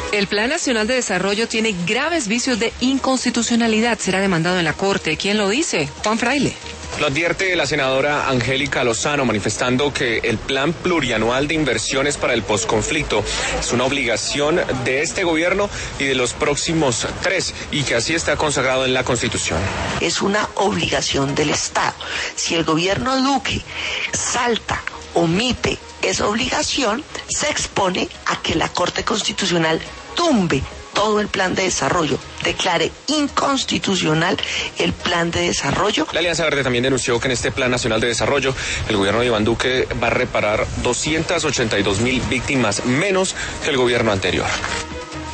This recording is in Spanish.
El Plan Nacional de Desarrollo tiene graves vicios de inconstitucionalidad. Será demandado en la Corte. ¿Quién lo dice? Juan Fraile. Lo advierte la senadora Angélica Lozano, manifestando que el Plan Plurianual de Inversiones para el Posconflicto es una obligación de este gobierno y de los próximos 3, y que así está consagrado en la Constitución. Es una obligación del Estado. Si el gobierno Duque salta, omite esa obligación, se expone a que la Corte Constitucional tumbe todo el plan de desarrollo, declare inconstitucional el plan de desarrollo. La Alianza Verde también denunció que en este Plan Nacional de Desarrollo el gobierno de Iván Duque va a reparar 282.000 víctimas menos que el gobierno anterior.